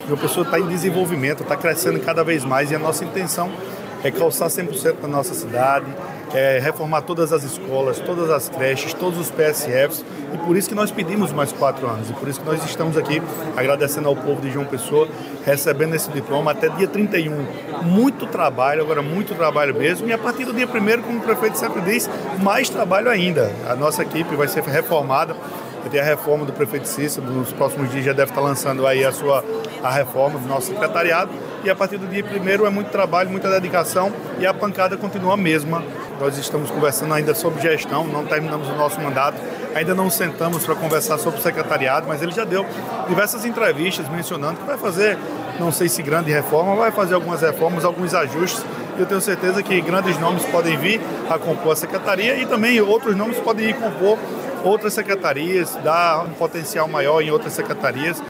João Pessoa está em desenvolvimento, está crescendo cada vez mais e a nossa intenção é calçar 100% da nossa cidade, reformar todas as escolas, todas as creches, todos os PSFs, e por isso que nós pedimos mais 4 anos, e por isso que nós estamos aqui agradecendo ao povo de João Pessoa, recebendo esse diploma até dia 31. Muito trabalho, agora muito trabalho mesmo, e a partir do dia 1º, como o prefeito sempre diz, mais trabalho ainda. A nossa equipe vai ser reformada, vai ter a reforma do prefeito Cícero, nos próximos dias já deve estar lançando aí a reforma do nosso secretariado, e a partir do dia 1º é muito trabalho, muita dedicação, e a pancada continua a mesma. Nós estamos conversando ainda sobre gestão, não terminamos o nosso mandato, ainda não sentamos para conversar sobre o secretariado, mas ele já deu diversas entrevistas mencionando que vai fazer, não sei se grande reforma, vai fazer algumas reformas, alguns ajustes. Eu tenho certeza que grandes nomes podem vir a compor a secretaria e também outros nomes podem ir compor outras secretarias, dar um potencial maior em outras secretarias.